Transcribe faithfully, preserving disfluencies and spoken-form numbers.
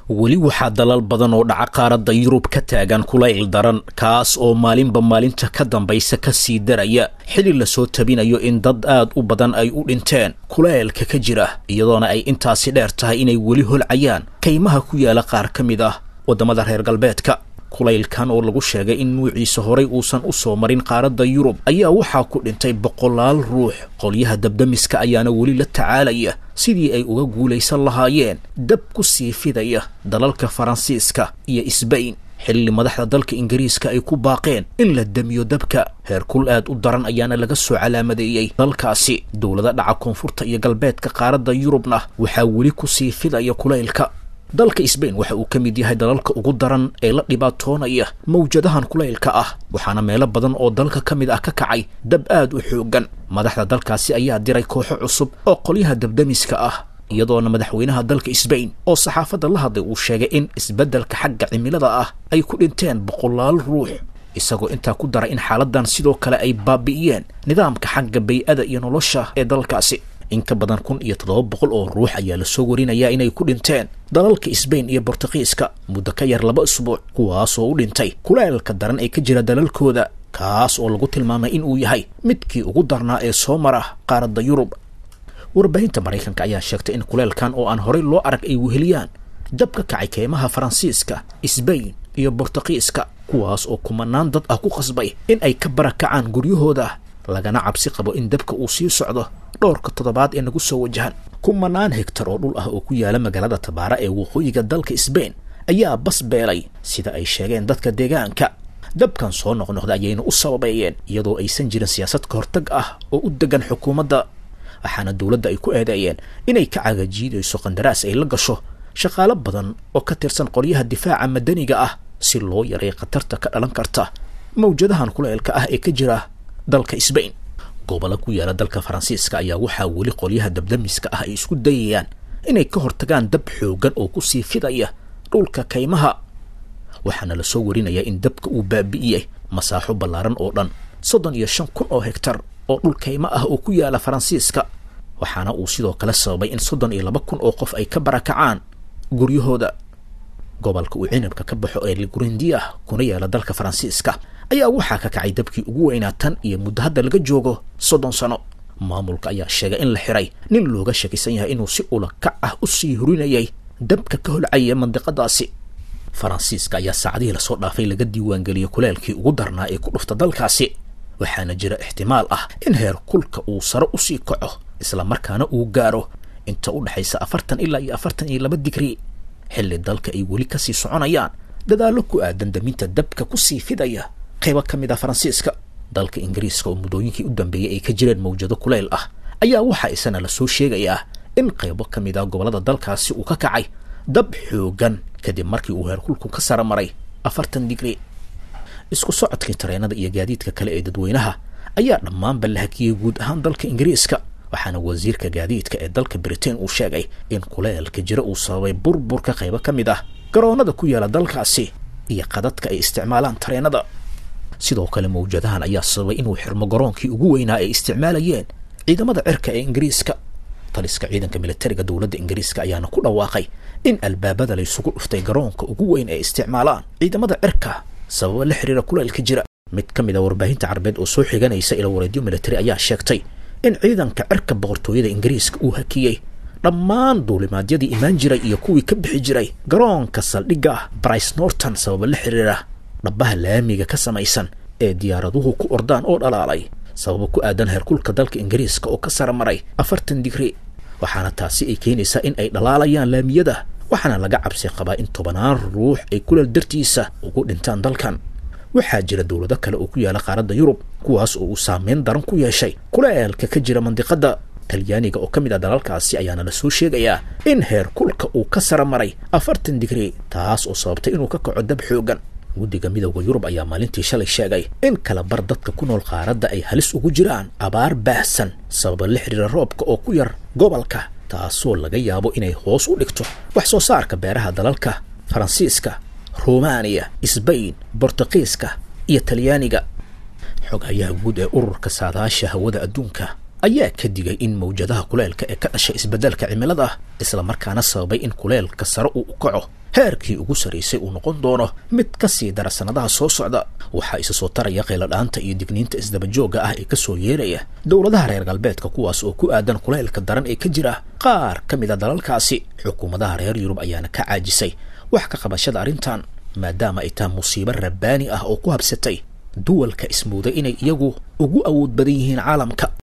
weli waxaa dalal badan oo dhaca qaaradda Yurub ka taagan kulayl daran kaas oo maalinba maalinta ka dambaysa ka sii daraya xilli la soo tabinayo in dad aad u badan ay u dhinteen kulaylka ka jira iyadoona ay intaasi dheer tahay inay weli holcayaan kaymaha ku yaala qaar ka mid ah wadamada reer galbeedka. kulaylkan oo lagu sheegay in nuuciisa horay uusan u soo marin qaaradda Yurub ayaa waxaa ku dhintay boqolaal ruux. qolyaha dabdamiska ayaana weli la tacaalaya sidii ay uga guulaysan lahaayeen dab ku sii fidaya dalalka Faransiiska iyo Isbayn xilli madaxda dalka Ingiriiska ay ku baaqeen in la damiyo dabka. heerkul aad u daran ayaana laga soo calaamadeeyay dalkaasi. dowladda dhaca koonfurta iyo galbeedka qaaradda Yurubna waxaa weli ku sii fidaya kulaylka. dalka Isbayn waxa uu ka mid yahay dalalka ugu daran ee la dhibaatoonaya mawjadahan kulaylka ah, waxaana meelo badan oo dalka ka mid ah ka kacay dab aad u xoogan. madaxda dalkaasi ayaa diray kooxo cusub oo qolyaha dabdamiska ah, iyadoona madaxweynaha dalka Isbayn oo saxaafadda la hadlay uu sheegay in isbeddelka xagga cimilada ah ay ku dhinteen boqolaal ruux, isagoo intaa ku daray in xaaladan sidoo kale ay baabi'iyeen nidaamka xagga bay'ada iyo nolosha ee dalkaasi. in ka badan kun iyo toddoba boqol oo ruux ayaa la soo warinayaa inay ku dhinteen dalalka Isbayn iyo Boortaqiiska muddo ka yar laba usbuuc, kuwaasoo u dhintay kulaylka daran ee ka jira dalalkooda, kaas oo lagu tilmaamay in uu yahay midkii ugu darnaa ee soo mara qaaradda Yurub. warbaahinta Maraykanka ayaa sheegtay in kulaylkan oo aan horey loo arag ay weheliyaan dab ka kacay keymaha Faransiiska, Isbayn iyo Boortaqiiska, kuwaas oo kumanaan dad ah ku qasbay in ay ka barakacaan guryahooda, lagana cabsi qabo in dabka uu sii socdo dhowrka toddobaad ee nagu soo wajahan. kumanaan hektar oo dhul ah oo ku yaala magaalada Tabaara ee waqooyiga dalka Isbayn ayaa bas beelay sida ay sheegeen dadka deegaanka. dabkan soo noqnoqda ayayna u sababeeyeen iyadoo aysan jirin siyaasad ka hortag ah oo u degan xukuumadda, waxaana dowladda ay ku eedeeyeen inay ka cagajiidayso qandaraas ay la gasho shaqaale badan oo ka tirsan qolyaha difaaca madaniga ah si loo yareeyo khatarta ka dhalan karta mawjadahan kulaylka ah ee ka jira dalka Isbayn. gobolka ku yaala dalka Faransiiska ayaa waxaa weli qolyaha dabdamiska ah ay isku dayayaan inay ka hortagaan dab xoogan oo ku sii fidaya dhulka kaymaha, waxaana la soo warinayaa in dabka uu baabi'iyay masaaxo ballaaran oo dhan soddon iyo shan kun oo hektar oo dhul kayma ah oo ku yaala Faransiiska, waxaana uu sidoo kale sababay in soddon iyo laba kun oo qof ay ka barakacaan guryahooda. gobolka uu cinabka ka baxo ee Ligurindia kuna yaala dalka Faransiiska ayaa waxaa ka kacay dabkii ugu weynaa tan iyo muddo hadda laga joogo soddon sano. maamulka ayaa sheegay in la xiray nin looga shakisan yahay inuu si ula kac ah u sii hurinayay dabka ka holcaya mandiqadaasi. Faransiiska ayaa saacadihii lasoo dhaafay laga diiwaangeliyay kulaylkii ugu darnaa ee ku dhufta dalkaasi, waxaana jira ixtimaal ah in heer kulka uu sare u sii kaco isla markaana uu gaaro inta u dhaxaysa afartan ilaa iyo afartan iyo laba digrii, xilli dalka ay weli kasii soconayaan dadaallo ku aadan daminta dabka ku sii fidaya qaybo ka mid ah Faransiiska. dalka Ingiriiska oo muddooyinkii u dambeeyay ay ka jireen mawjado kulayl ah ayaa waxaa isana la soo sheegayaa in qaybo ka mid ah gobolada dalkaasi uu ka kacay dab xoogan kadib markii uu heerkulku ka sare maray afartan digrii. isku socodkii tareenada iyo gaadiidka kale ee dadweynaha ayaa dhammaanba la hakiyay guud ahaan dalka Ingiriiska, waxaana wasiirka gaadiidka ee dalka Britain uu sheegay in kulaylka jira uu sababay burburka qaybo ka mid ah garoonada ku yaala dalkaasi iyo qadadka ay isticmaalaan tareenada. sidoo kale mawjadahan ayaa sababay inuu xirmo garoonkii ugu weynaa ay isticmaalayeen ciidamada cirka ee Ingiriiska. taliska ciidanka militariga dowladda Ingiriiska ayaana ku dhawaaqay in albaabada la isugu dhuftay garoonka ugu weyn ee isticmaalaan ciidamada cirka sabab la xiriira kulaylka jira. mid ka mid ah warbaahinta Carabeed oo soo xiganaysa ila wareedyo militari ayaa sheegtay in ciidanka cirka boqortooyada Ingiriiska uu hakiyay dhammaan duulimaadyadii imaan jiray iyo kuwii ka bixi jiray garoonka saldhigga Brice Norton sabab la xiriira dhabaha laamiga ka samaysan ee diyaaraduhu ku ordaan oo dhalaalay sabab ku aadan heerkulka dalka Ingiriiska oo ka sare maray afartan digrii, waxaana taasi ay keenaysaa in ay dhalaalayaan laamiyada, waxaana laga cabsi qabaa in tobanaan ruux ay kulal dartiisa ugu dhintaan dalkan. waxaa jira dowlado kale oo ku yaala qaaradda Yurub kuwaas oo uu saameyn daran ku yeeshay kulaylka ka jira mandiqada. Talyaaniga oo ka mid ah dalalkaasi ayaana la soo sheegayaa in heerkulka uu ka sare maray afartan digrii, taas oo sababtay inuu ka kaco dab xoogan. guddiga midowga Yurub ayaa maalintii shalay sheegay in kala bar dadka ku nool qaaradda ay halis ugu jiraan abaar baahsan sabab la xiriira roobka oo ku yar gobolka, taasoo laga yaabo inay hoos u dhigto wax soo saarka beeraha dalalka Faransiiska, Romania, Isbayn, Boortaqiiska iyo Talyaaniga. xogayaha guud ee ururka saadaasha hawada adduunka ayaa ka digay in mawjadaha kuleelka ee ka dhashay isbeddelka cimilada isla markaana sababay in kuleelka sare uu u kaco heerkii ugu saraysay uu noqon doono mid ka sii dara sannadaha soo socda. waxaa isa soo taraya qayladhaanta iyo digniinta isdabajooga ah ee ka soo yeeraya dowladaha reer galbeedka kuwaas oo ku aadan kuleelka daran ee ka jira qaar ka mid a dalalkaasi. xukuumadaha reer yurub ayaana ka caajisay wax ka qabashada arrintan maadaama ay tahay musiibo rabbaani ah oo ku habsatay duwalka ismooday inay iyagu ugu awood badan yihiin caalamka.